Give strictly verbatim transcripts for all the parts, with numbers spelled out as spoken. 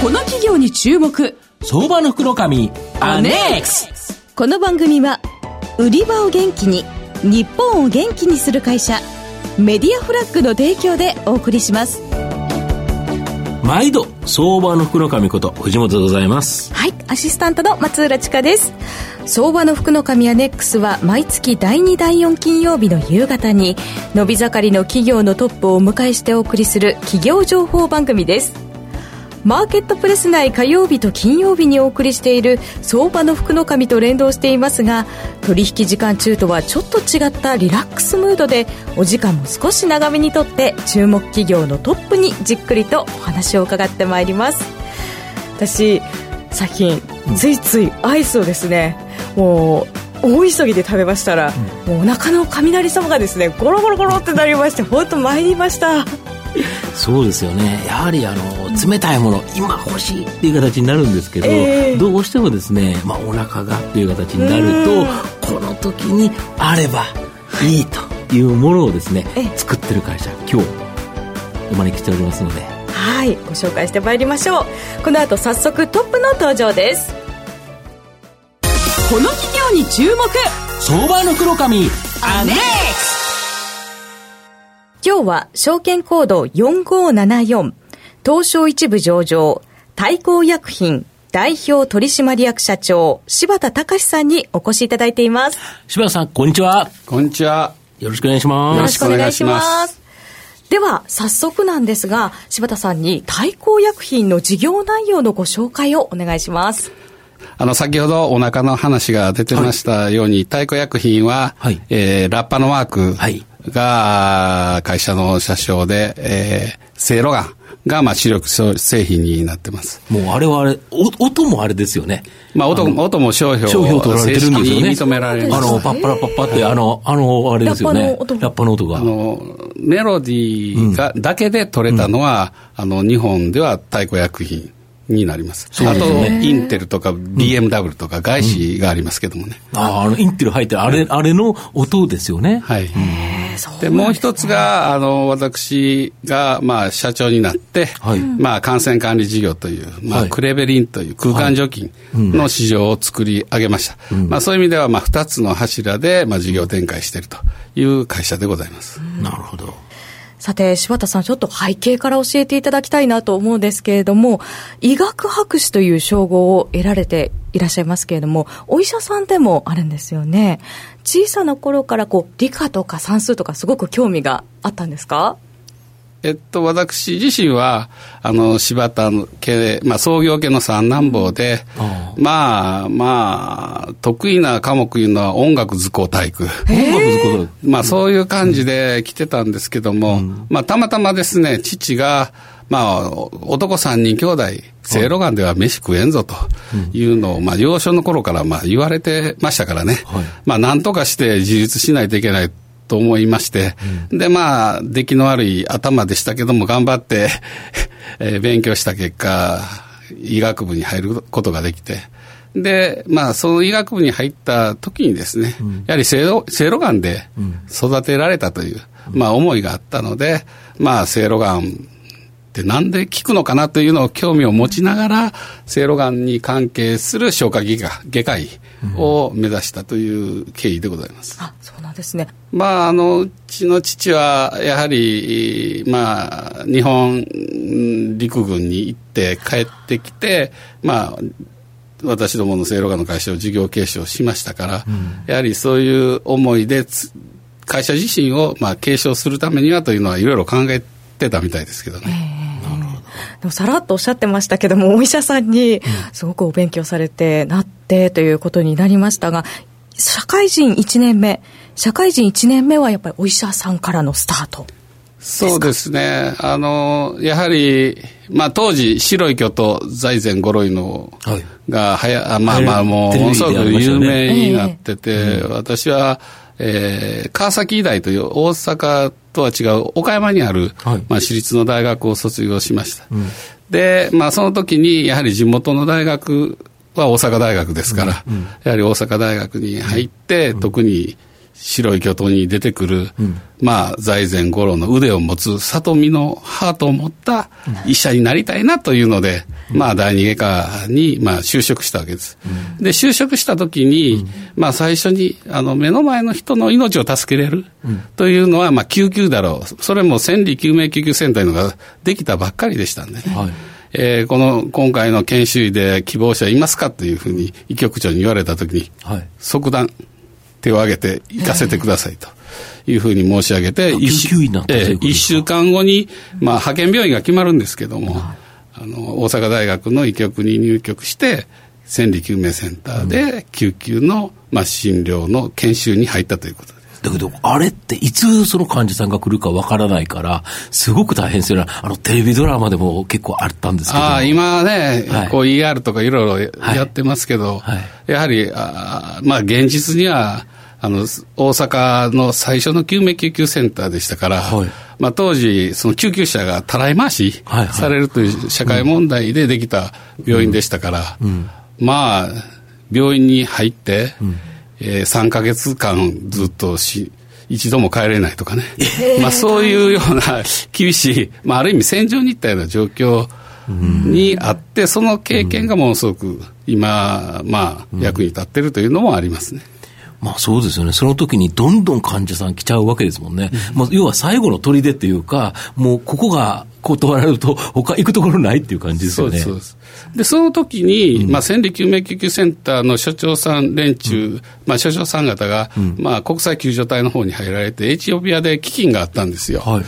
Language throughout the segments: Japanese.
この企業に注目、 相場の福の神アネックス。 この番組は売り場を元気に、日本を元気にする会社メディアフラッグの提供でお送りします。 毎度相場の福の神こと藤本でございます。 はい、アシスタントの松浦千佳です。相場の福の神アネックスは毎月だいにだいよん金曜日の夕方に伸び盛りの企業のトップをお迎えしてお送りする企業情報番組です。マーケットプレス内火曜日と金曜日にお送りしている相場の福の神と連動していますが、取引時間中とはちょっと違ったリラックスムードでお時間も少し長めにとって注目企業のトップにじっくりとお話を伺ってまいります。私最近ついついアイスをですね、もう大急ぎで食べましたら、うん、もうお腹の雷様がですねゴロゴロゴロってなりまして本当参りました。 そうですよね。やはりあの冷たいもの今欲しいっていう形になるんですけど、えー、どうしてもですね、まあ、お腹がっていう形になるとこの時にあればいいというものをですね、作ってる会社今日お招きしておりますので、 はい、ご紹介してまいりましょう。この後早速トップの登場です。 この企業に注目、 相場の黒髪アネックス。 今日は証券コードよんごーななよん東証一部上場大幸薬品代表取締役社長柴田隆さんにお越しいただいています。 柴田さん、こんにちは。 こんにちは。 よろしくお願いします。 よろしくお願いします。では早速なんですが、柴田さんに大幸薬品の事業内容のご紹介をお願いします。 あの先ほどお腹の話が出てましたように、はい、大幸薬品は、はいえー、ラッパのマークが会社の社章で、えー、セイロガンがまあ主力製品になってます。 もうあれはあれ、音もあれですよね。 まあ音、音も商標商標取られてるんですよね。 認められます。 あのパッパラパッパってあのあのあれですよね。ラッパの音。ラッパの音が。あのメロディーが、うん、だけで取れたのは、うん、あの日本では大幸薬品になります。あとインテルとか ビーエムダブリュー とか外資がありますけどもね。 うん、ああ、あのインテル入ってるあれあれの音ですよね。 はい。でもう一つがあの私がまあ社長になって、はい、まあ感染管理事業というまあクレベリンという空間除菌の市場を作り上げました。はいうん、まあそういう意味ではまあ二つの柱でまあ事業展開しているという会社でございます。 うん、なるほど。 さて柴田さん、ちょっと背景から教えていただきたいなと思うんですけれども、医学博士という称号を得られていらっしゃいますけれども、お医者さんでもあるんですよね。小さな頃からこう理科とか算数とかすごく興味があったんですか？ えっと、私自身はあの柴田家、まあ、創業家の三男坊で、うん、まあまあ得意な科目いうのは音楽図工体育、音楽図工体育、まあそういう感じで来てたんですけども、うん、まあたまたまですね、父がまあ男三人兄弟、せいろがんでは飯食えんぞというのを、まあ幼少の頃からまあ言われてましたからね、はい、まあなんとかして自立しないといけないと思いまして、うん、でまあ出来の悪い頭でしたけども頑張って、えー、勉強した結果医学部に入ることができて、でまあその医学部に入った時にですね、うん、やはりせいろがんで育てられたという、うん、まあ思いがあったので、まあせいろがんってなんで効くのかなというのを興味を持ちながら、せいろがんに関係する消化外科外科医を目指したという経緯でございます。 うん、あ、そうなんですね。 まああのうちの父はやはりまあ日本陸軍に行って帰ってきて、まあ私どものせいろがんの会社を事業継承しましたから、うん、やはりそういう思いで会社自身をまあ継承するためにはというのはいろいろ考えてたみたいですけどね。えーでもさらっとおっしゃってましたけども、お医者さんにすごくお勉強されてなってということになりましたが、社会人いちねんめ社会人いちねんめはやっぱりお医者さんからのスタートですか？ そうですね。あのやはり、まあ、当時白い巨頭財前五郎のがはや、はい、まあまあもうものすごく有名になってて、えー、私は、えー、川崎医大という大阪とは違う岡山にある、はいまあ、私立の大学を卒業しました。うん、で、まあ、その時にやはり地元の大学は大阪大学ですから、うんうん、やはり大阪大学に入って、うん、特に白い巨頭に出てくる、うん、まあ財前五郎の腕を持つ里見のハートを持った医者になりたいなというので、 まあ、第二外科に、まあ、就職したわけです。うん、で、就職したときに、うん、まあ、最初に、あの、目の前の人の命を助けれるというのは、まあ、救急だろう。それも千里救命救急センターのができたばっかりでしたんでね。はい、えー、この、今回の研修医で希望者いますかというふうに、医局長に言われたときに、はい、即断、手を挙げて行かせてくださいと。いうふうに申し上げて、 救急医になったということですか。 いっしゅうかんごに、まあ、派遣病院が決まるんですけども、はい、あの大阪大学の医局に入局して千里救命センターで救急の、まあ、診療の研修に入ったということです。 だけどあれっていつその患者さんが来るかわからないからすごく大変ですよね。あのテレビドラマでも結構あったんですけど、 あ今ね、はい、こう イーアール とかいろいろやってますけど、はいはい、やはりあまあ現実にはあの大阪の最初の救命救急センターでしたから、はい、まあ、当時その救急車がたらい回しされるという社会問題でできた病院でしたから、うんうん、まあ病院に入って、うんえー、さんかげつかんずっとし一度も帰れないとかね、えー、まあ、そういうような厳しい、まあ、ある意味戦場に行ったような状況にあって、うん、その経験がものすごく今、まあ、役に立っているというのもありますね。 まあそうですよね。その時にどんどん患者さん来ちゃうわけですもんね。うん、まあ、要は最後の砦っていうか、もうここが断られると他行くところないっていう感じですよね。 そうです。で、その時に、うん、まあ、千里救命救急センターの所長さん連中、うん、まあ、所長さん方が、うん、まあ、国際救助隊の方に入られて、エチオピアで飢饉があったんですよ。はい、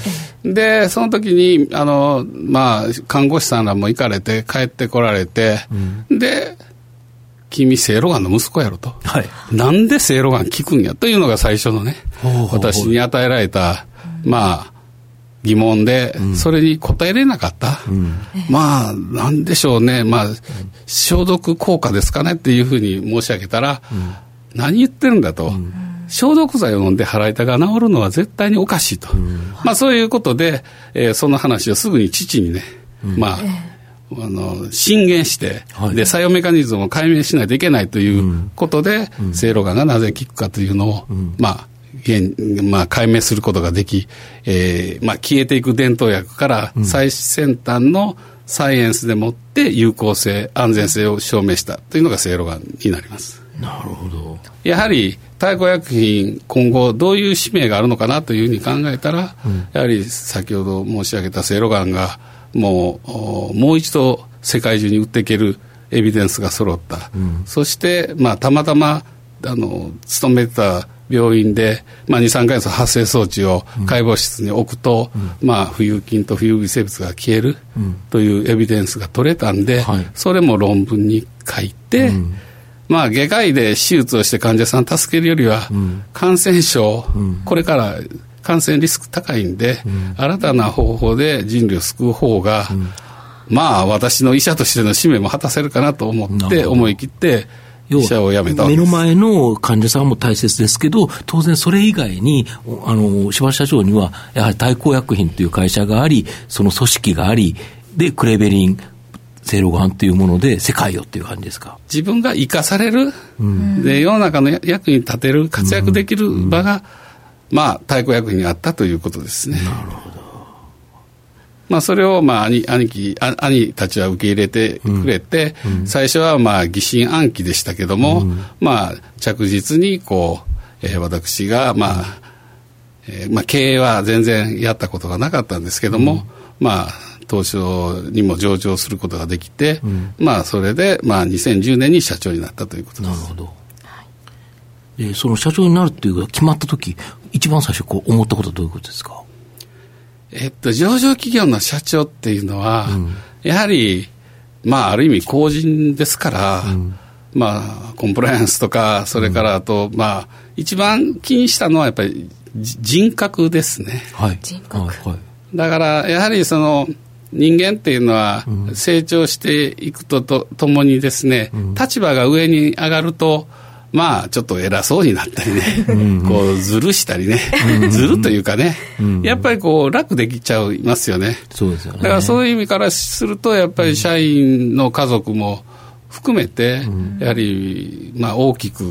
で、その時に、あの、まあ、看護師さんらも行かれて、帰ってこられて、うん、で、君、セイロガンの息子やろと、はい、なんでセイロガン効くんやというのが最初のね、ほうほうほう私に与えられた、まあ、疑問で、うん、それに答えれなかった、うん、まあ、なんでしょうね、まあ、消毒効果ですかねっていうふうに申し上げたら、うん、何言ってるんだと、うん、消毒剤を飲んで腹痛が治るのは絶対におかしいと、うん、まあ、そういうことで、えー、その話をすぐに父にね、うん、まあ、あの進言して、はい、で作用メカニズムを解明しないといけないということで、うん、セイロガンがなぜ効くかというのを、うん、まあ現まあ、解明することができ、えーまあ、消えていく伝統薬から最先端のサイエンスでもって有効性安全性を証明したというのがセイロガンになります。 なるほど。 やはり大幸薬品今後どういう使命があるのかなというふうに考えたら、うん、やはり先ほど申し上げたセイロガンがもうもう一度世界中に売っていけるエビデンスが揃った、うん、そして、まあ、たまたまあの勤めてた病院で、まあ、にさんかげつ発生装置を解剖室に置くと、うんまあ、浮遊菌と浮遊微生物が消えるというエビデンスが取れたんで、はい、それも論文に書いて、うんまあ、外科医で手術をして患者さん助けるよりは、うん、感染症、うん、これから感染リスク高いんで、うん、新たな方法で人類を救う方が、うん、まあ私の医者としての使命も果たせるかなと思って思い切って医者を辞めたわけです。 目の前の患者さんも大切ですけど、当然それ以外にあの柴田社長にはやはり大幸薬品という会社があり、その組織がありでクレベリンセイロガンというもので世界よっていう感じですか。 自分が生かされる、うん、で世の中の役に立てる活躍できる場が、うんうんまあ、大幸薬品にあったということですね。 なるほど。 まあ、それを、まあ、兄、兄貴、兄たちは受け入れてくれて、うんうん、最初は、まあ、疑心暗鬼でしたけども、うん、まあ、着実に、こう、えー、私が、まあ、えー、まあ、経営は全然やったことがなかったんですけども、うん、まあ、東証にも上場することができて、うん、まあ、それで、まあ、にせんじゅうねんに社長になったということです。 なるほど。でその社長になるっていうのが決まったとき、一番最初こう思ったことはどういうことですか。 えっと、上場企業の社長っていうのは、うん、やはり、まあ、ある意味公人ですから、うん、まあ、コンプライアンスとか、それからあと、うん、まあ、一番気にしたのはやっぱり人格ですね。 はい。 人格。はい。 だから、やはりその、人間っていうのは成長していくとと、ともにですね、うん、立場が上に上がると、まあちょっと偉そうになったりねうん、こうずるしたりねずるというかね、うん、やっぱりこう楽できちゃいますよね。 そうですよね。 だからそういう意味からするとやっぱり社員の家族も含めて、うん、やはりまあ大きく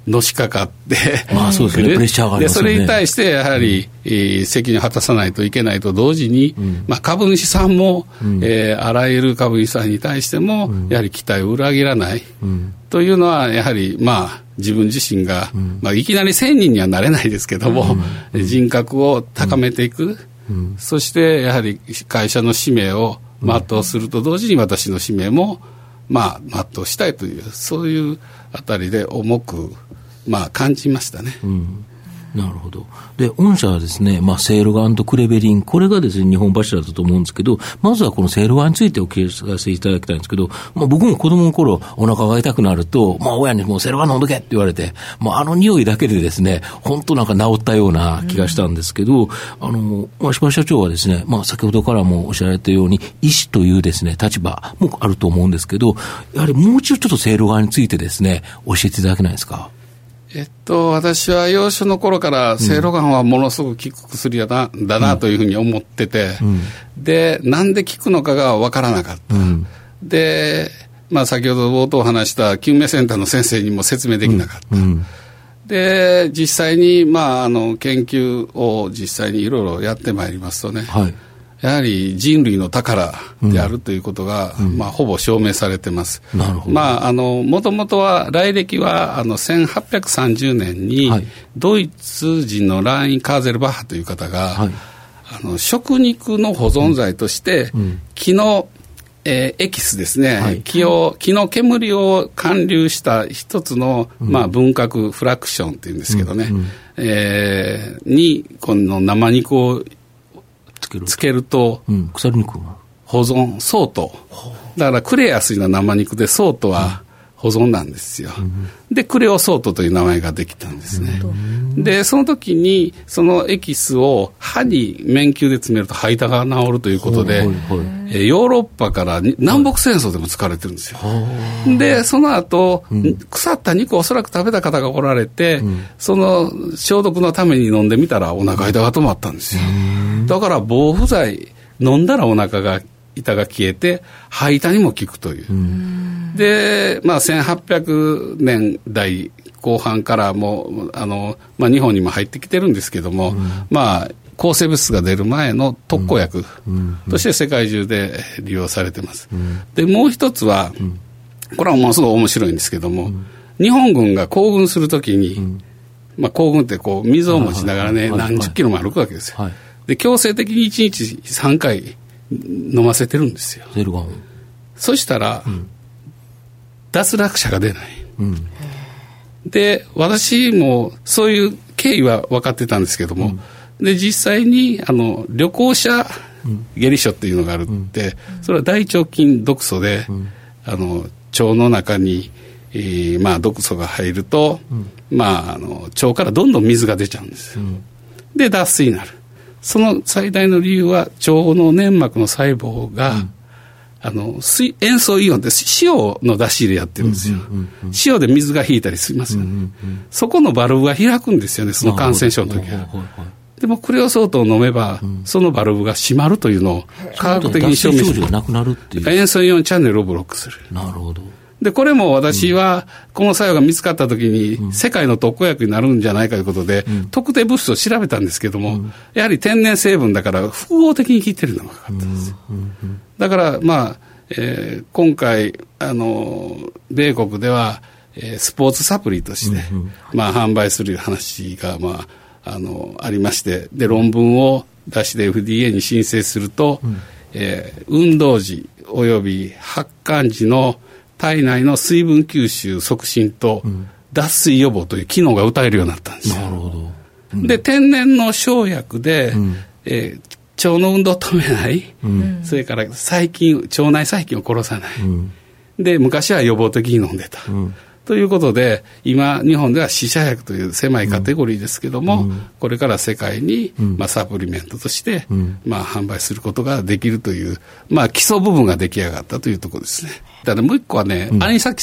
のしかかって、 まあそうですね、プレッシャーがありますよね。 でそれに対してやはり、うんえー、責任を果たさないといけないと同時に、うんまあ、株主さんも、うんえー、あらゆる株主さんに対しても、うん、やはり期待を裏切らない、うん、というのはやはりまあ自分自身が、うんまあ、いきなりせんにんにはなれないですけども、うん、人格を高めていく、うん、そしてやはり会社の使命を全うすると同時に私の使命もまあ全うしたいというそういうあたりで重くまあ感じましたね。 うんなるほど。で、御社はですね、まあ、セールガンとクレベリン、これがですね、日本柱だと思うんですけど、まずはこのセールガンについてお聞かせていただきたいんですけど、まあ、僕も子供の頃、お腹が痛くなると、まあ、親にもうセールガン飲んどけって言われて、まあ、あの匂いだけでですね、本当なんか治ったような気がしたんですけど、うん、あの、まあ、柴田社長はですね、まあ、先ほどからもおっしゃられたように、医師というですね、立場もあると思うんですけど、やはりもう一度ちょっとセールガンについてですね、教えていただけないですか？ えっと、私は幼少の頃からセイロガンはものすごく効く薬だな、うん、だなというふうに思ってて、うん、で、なんで効くのかが分からなかった。うん、で、まあ先ほど冒頭話した救命センターの先生にも説明できなかった。うん、で、実際に、まあ、あの、研究を実際にいろいろやってまいりますとね、はいやはり人類の宝であるということが、うんまあ、ほぼ証明されてます。なるほど。まあ、あの、もともとは、来歴は、あの、せんはっぴゃくさんじゅうねんに、はい、ドイツ人のラーイン・カーゼルバッハという方が、はい、あの、食肉の保存剤として、うん、木の、えー、エキスですね、はい、木を、木の煙を還流した一つの、うんまあ、分核フラクションっていうんですけどね、うんうんえー、に、この生肉をつけると、うん、腐りにくい保存、ソート。だから、クレやすいな生肉で、ソートは保存なんですよ。うん、で、クレオソートという名前ができたんですね。うん、で、その時に、そのエキスを歯に綿球で詰めると歯痛が治るということで、えヨーロッパから南北戦争でも使われてるんですよ。で、その後、うん、腐った肉をおそらく食べた方がおられて、うん、その消毒のために飲んでみたらお腹痛が止まったんですよ。だから防腐剤飲んだらお腹が痛が消えて歯痛にも効くという。で、まあ、せんはっぴゃくねんだいこう半からもうあの、まあ、日本にも入ってきてるんですけども、うん、まあ抗生物質が出る前の特効薬として世界中で利用されてます。うん、でもう一つは、うん、これはものすごい面白いんですけども、うん、日本軍が行軍するときに、うん、まあ、行軍ってこう水を持ちながらね、はいはい、何十キロも歩くわけですよ。はい、で強制的にいちにちさんかい飲ませてるんですよ。 セルガン。 そしたら、うん、脱落者が出ない。うん、で私もそういう経緯は分かってたんですけども、うん、で実際にあの旅行者下痢症っていうのがあるって、うん、それは大腸菌毒素で、うん、あの腸の中に、えーまあ、毒素が入ると、うんまあ、あの腸からどんどん水が出ちゃうんですよ。うん、で脱水になる。その最大の理由は腸の粘膜の細胞が、うんあの水塩素イオンって塩の出し入れやってるんですよ。うんうんうんうん、塩で水が引いたりしますよね、うんうんうん。そこのバルブが開くんですよね、その感染症の時は。でもクレオソートを飲めば、うん、そのバルブが閉まるというのを科学的に証明して、 なくなるっていう。 塩素イオンチャンネルをブロックする。 なるほど。 でこれも私はこの作用が見つかった時に世界の特効薬になるんじゃないかということで、うん、特定物質を調べたんですけども、うん、やはり天然成分だから複合的に効いてるのが分かったんですよ。うんうんうん、だからまあ、えー、今回あの米国では、えー、スポーツサプリとして、うんうんまあ、販売する話が、まあ、あのありまして、で論文を出して エフディーエー に申請すると、うんえー、運動時および発汗時の体内の水分吸収促進と脱水予防という機能が歌えるようになったんですよ。なるほど。うん、で天然の生薬で、うんえー、腸の運動を止めない、うん、それから細菌腸内細菌を殺さない、うん、で昔は予防的に飲んでた、うん、ということで今日本では死者薬という狭いカテゴリーですけども、うん、これから世界に、うんまあ、サプリメントとして、うんまあ、販売することができるという、まあ、基礎部分が出来上がったというところですね。ただもう一個はね、うん、アニサキス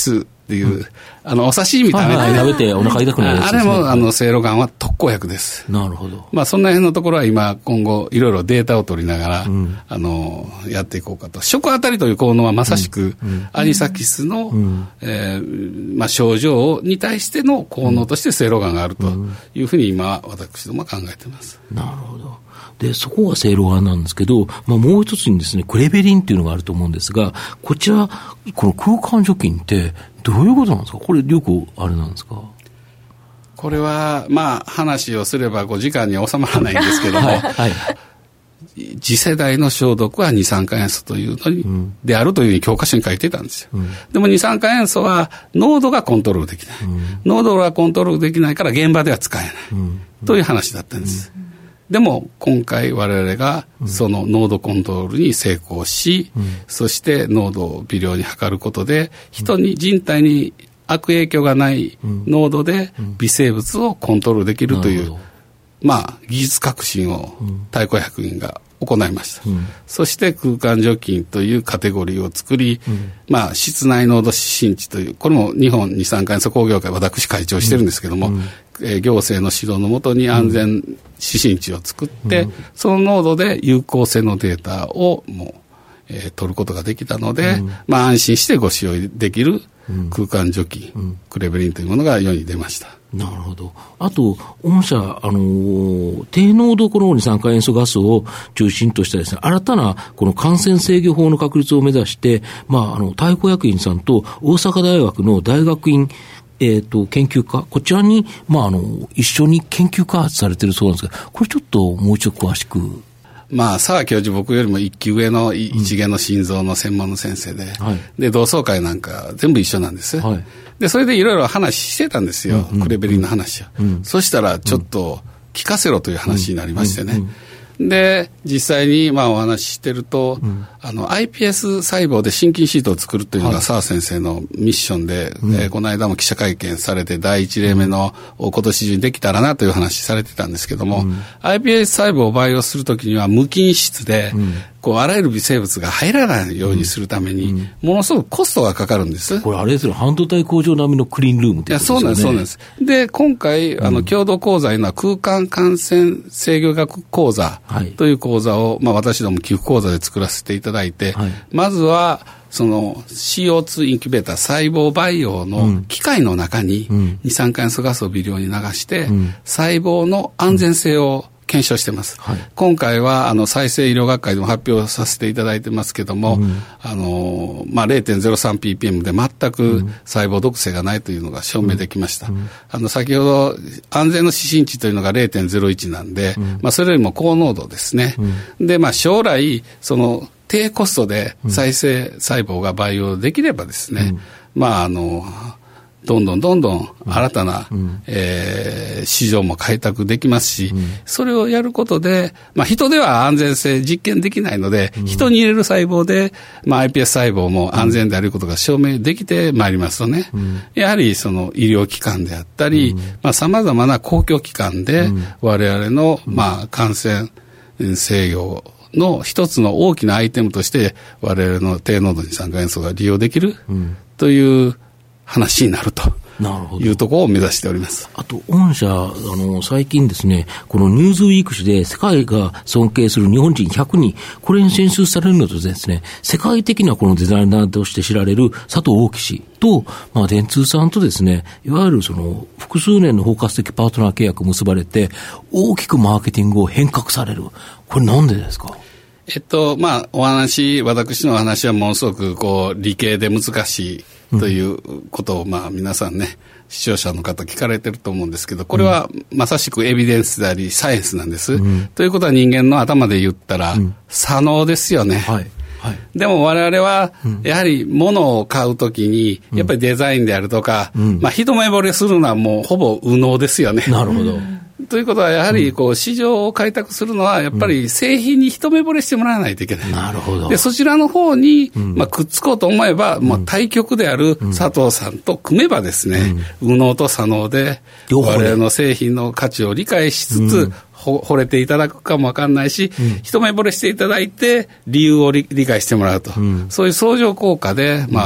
っていう、うん、あのお刺身食べて、 はいはい、食べてお腹痛くなるやつですね。 あれもあのせいろがんは特効薬です。 なるほど。 まあそんな辺のところは今今後いろいろデータを取りながら、うん、あのやっていこうかと。食あたりという効能はまさしく、うん、アニサキスの、うんえーまあ、症状に対しての効能としてせいろがんがあるというふうに今私どもは考えています。 なるほど。で、そこがせいろがんなんですけど、まあ、もう一つにですね、クレベリンっていうのがあると思うんですが、こちら、この空間除菌ってどういうことなんですか？これ、よくあれなんですか？ これは、まあ、話をすればごじかんに収まらないんですけども、はいはい、次世代の消毒は二酸化塩素というのに、うん、であるというふうに教科書に書いてたんですよ。うん、でも二酸化塩素は濃度がコントロールできない。うん、濃度がコントロールできないから現場では使えない。うん、という話だったんです。うんでも今回我々がその濃度コントロールに成功し、うん、そして濃度を微量に測ることで人に人体に悪影響がない濃度で微生物をコントロールできるという、うん、まあ技術革新を太鼓薬品が行いました、うん、そして空間除菌というカテゴリーを作り、うん、まあ室内濃度指針値というこれも日本二酸化塩素工業会私会長してるんですけども、うんうんえー、行政の指導のもとに安全指針値を作って、うん、その濃度で有効性のデータをもう、えー、取ることができたので、うんまあ、安心してご使用できる空間除菌、うん、クレベリンというものが世に出ました。 なるほど。あと、御社、あのー、低濃度この二酸化塩素ガスを中心としたですね、新たなこの感染制御法の確立を目指して、まあ、あの、太鼓薬品さんと大阪大学の大学院えっと、研究家、こちらに、まあ、あの、一緒に研究開発されているそうなんですが、これちょっともう一度詳しく。 まあ、澤教授、僕よりも一期上の一元の心臓の専門の先生で、うんはい、で、同窓会なんか全部一緒なんです。はい、で、それでいろいろ話してたんですよ、うんうん、クレベリンの話を、うん。そしたら、ちょっと聞かせろという話になりましてね。うんうんうんで実際にまあお話ししてると、うん、あの アイピーエス 細胞で心筋シートを作るというのが澤先生のミッションで、うんえー、この間も記者会見されてだいいち例目の今年中にできたらなという話されてたんですけども、うん、アイピーエス 細胞を培養するときには無菌室で、うんこうあらゆる微生物が入らないようにするために、うん、ものすごくコストがかかるんです。 これあれですよ、半導体工場並みのクリーンルームってことですよね。いや、そうなんです、 そうなんです。で、今回、あの、共同講座いうのは空間感染制御学講座という講座を、まあ私ども寄付講座で作らせていただいて、はい、まずは、その シーオーツー インキュベーター細胞培養の機械の中に二酸化塩素ガスを微量に流して、うん、細胞の安全性を検証してます、はい、今回はあの再生医療学会でも発表させていただいてますけども、うん、あのまあ、ゼロてんゼロさんピーピーエム で全く細胞毒性がないというのが証明できました、うんうん、あの先ほど安全の指針値というのが ゼロてんゼロいち なんで、うんまあ、それよりも高濃度ですね、うん、で、まあ、将来その低コストで再生細胞が培養できればですね、うん、まああのどんどんどんどん新たな、うんえー、市場も開拓できますし、うん、それをやることで、まあ、人では安全性実験できないので、うん、人に入れる細胞で、まあ、アイピーエス 細胞も安全であることが証明できてまいりますとね、うん、やはりその医療機関であったり、うんまあ、様々な公共機関で我々の、まあ、感染制御の一つの大きなアイテムとして我々の低濃度二酸化塩素が利用できるという話になるというところを目指しております。 あと御社あの最近ですね、このニューズウィーク誌で世界が尊敬する日本人ひゃくにん、これに選出されるのとですね、世界的なこのデザイナーとして知られる佐藤大樹氏と、まあ、電通さんとですね、いわゆるその複数年の包括的パートナー契約を結ばれて大きくマーケティングを変革される。これなんでですか？ えっと、まあ、お話、私のお話はものすごく、こう、理系で難しいということを、うん、まあ、皆さんね、視聴者の方聞かれてると思うんですけど、これはまさしくエビデンスであり、サイエンスなんです。うん、ということは人間の頭で言ったら、うん、左脳ですよね。はい。はい、でも我々は、やはり物を買うときに、やっぱりデザインであるとか、うん、まあ、一目惚れするのはもうほぼ右脳ですよね。 なるほど。 ということはやはりこう市場を開拓するのはやっぱり製品に一目惚れしてもらわないといけない。 なるほど。 でそちらの方にまあくっつこうと思えば、まあ対極である佐藤さんと組めばですね、右脳と左脳で我々の製品の価値を理解しつつ惚れていただくかもわかんないし、一目惚れしていただいて理由を理解してもらうと、そういう相乗効果でまあ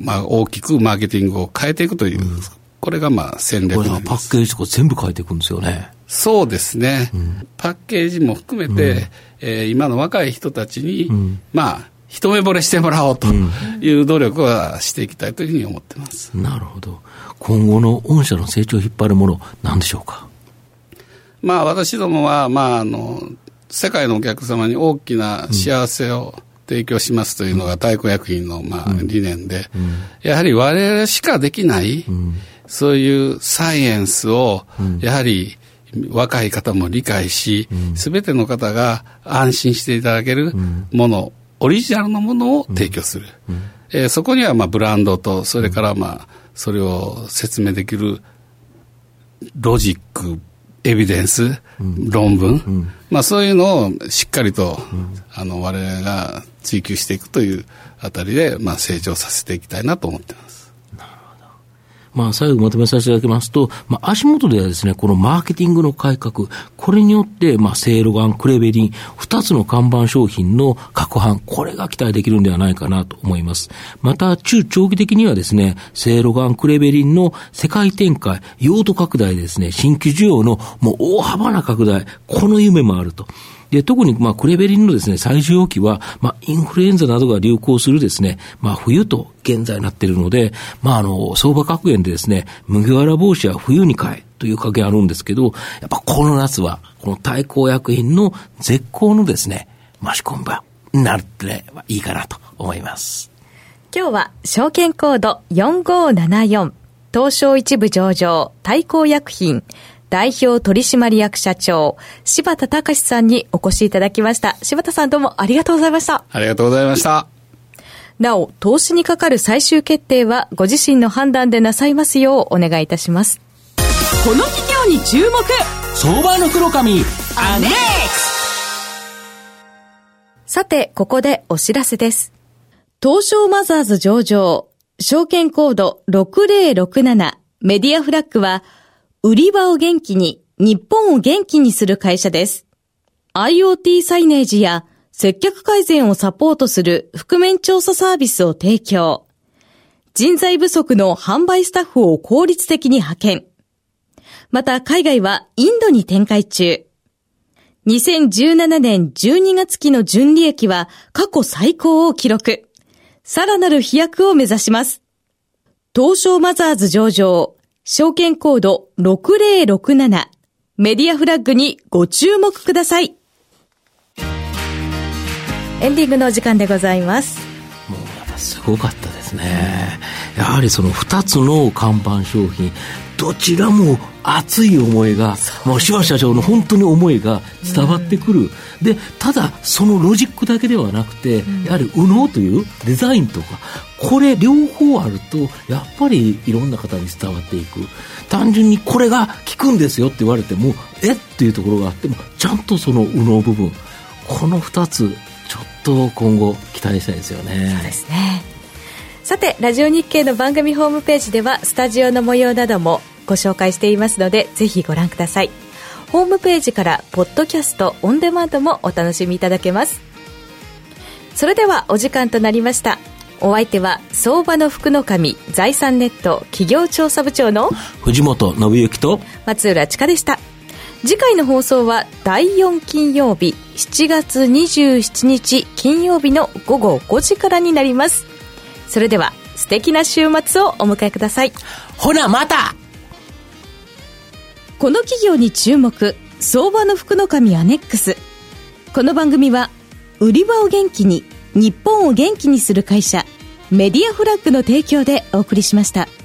まあ、大きくマーケティングを変えていくという、うん、これがまあ戦略になります。 これはパッケージとか全部変えていくんですよね。 そうですね、うん、パッケージも含めて、うん、えー、今の若い人たちに、うん、まあ一目惚れしてもらおうという努力はしていきたいというふうに思ってます、 うん、なるほど。今後の御社の成長を引っ張るもの何でしょうか。 まあ私どもは、まああの世界のお客様に大きな幸せを提供しますというのが大工薬品のまあ理念で、うんうん、やはり我々しかできない、うん、そういうサイエンスをやはり若い方も理解し、すべ、うん、ての方が安心していただけるもの、うん、オリジナルのものを提供する、うんうん、えー、そこにはまあブランドと、それからまあそれを説明できるロジック、エビデンス、うん、論文、うん、まあそういうのをしっかりと、うん、あの我々が追求していくというあたりで、まあ成長させていきたいなと思っています。 まあ、最後まとめさせていただきますと、まあ、足元ではですね、このマーケティングの改革、これによって、まあ、セイロガン、クレベリン、二つの看板商品の拡販、これが期待できるんではないかなと思います。また、中長期的にはですね、セイロガン、クレベリンの世界展開、用途拡大でですね、新規需要のもう大幅な拡大、この夢もあると。で、特に、まあ、クレベリンのですね、最重要期は、まあ、インフルエンザなどが流行するですね、まあ、冬と現在なっているので、まあ、あの、相場格言でですね、麦わら帽子は冬に買えという格言あるんですけど、やっぱこの夏は、この大幸薬品の絶好のですね、増し込み場になってればいいかなと思います。 今日は、証券コードよんごーななよん、東証一部上場、大幸薬品、代表取締役社長、柴田隆さんにお越しいただきました。柴田さん、どうもありがとうございました。 ありがとうございました。 なお、投資にかかる最終決定はご自身の判断でなさいますようお願いいたします。 この企業に注目、 相場の黒髪アネックス。 さて、ここでお知らせです。東証マザーズ上場、証券コードろくぜろろくななメディアフラッグは、売り場を元気に、日本を元気にする会社です。IoT サイネージや接客改善をサポートする覆面調査サービスを提供。人材不足の販売スタッフを効率的に派遣。また海外はインドに展開中。にせんじゅうななねんじゅうにがつ期の純利益は過去最高を記録。さらなる飛躍を目指します。東証マザーズ上場。証券コードろくぜろろくななメディアフラッグにご注目ください。エンディングのお時間でございます。 もうやっぱすごかったですね。やはりそのふたつの看板商品、どちらも熱い思いが、もう柴社長の本当に思いが伝わってくる、うん、でただそのロジックだけではなくて、うん、やはり右脳というデザインとか、これ両方あるとやっぱりいろんな方に伝わっていく。単純にこれが効くんですよって言われてもえっていうところがあっても、ちゃんとその右脳部分、このふたつちょっと今後期待したいですよね。 そうですね。さて、ラジオ日経の番組ホームページではスタジオの模様などもご紹介していますので、ぜひご覧ください。ホームページからポッドキャストオンデマンドもお楽しみいただけます。それではお時間となりました。お相手は相場の福の神財産ネット企業調査部長の藤本信之と松浦千佳でした。次回の放送はだいよん金曜日しちがつにじゅうしちにち金曜日のごごごじからになります。それでは素敵な週末をお迎えください。 ほなまた。 この企業に注目、相場の福の神アネックス。この番組は売り場を元気に、日本を元気にする会社メディアフラッグの提供でお送りしました。